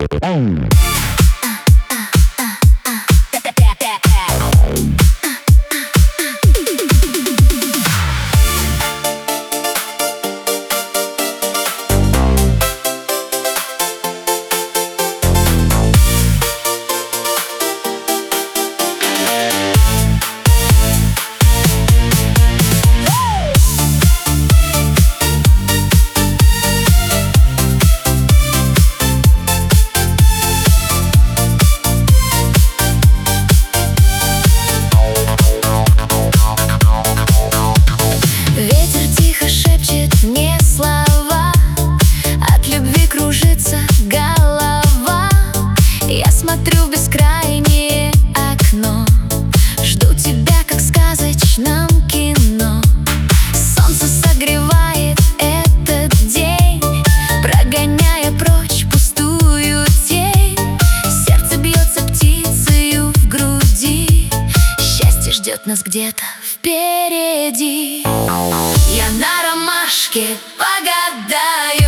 Ветер тихо шепчет мне слова, от любви кружится голова. Я смотрю в бескрайнее окно, жду тебя, как в сказочном кино. Солнце согревает этот день, прогоняя прочь пустую тень. Сердце бьется птицею в груди, счастье ждет нас где-то впереди. Я на ромашке погадаю.